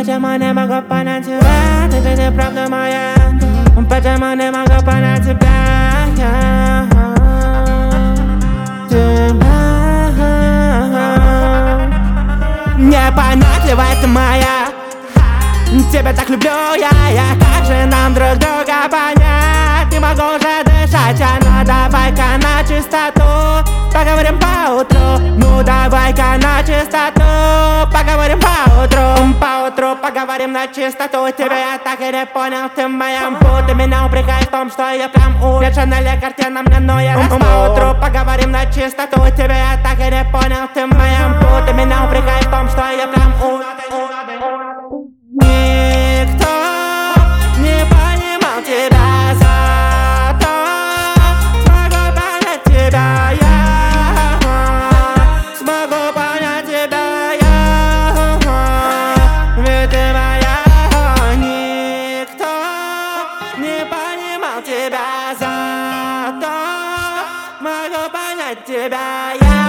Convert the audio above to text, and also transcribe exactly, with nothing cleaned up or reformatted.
Почему не могу понять тебя? Ты же не правда моя. Почему не могу понять тебя? Тебя. Непонятливая ты моя. Тебя так люблю я, я. Как же нам друг друга понять? Не могу уже дышать, а ну давай-ка на чистоту поговорим поутру. Ну давай-ка на чистоту поговорим поутру. Поутру поговорим на чистоту. Тебя я так и не понял, ты в моем путь. Ты меня упрекаешь в том, что я прям у. Вечно на картина мне, но я раз поутру поговорим на чистоту. Тебя я так и не понял, ты в моем путь. Ты меня упрекаешь в том, что я прям у. Никто не понимал тебя, зато смогу понять тебя я. Смогу понять тебя я. Ведь ты моя. Никто не понимал тебя, зато смогу понять тебя я.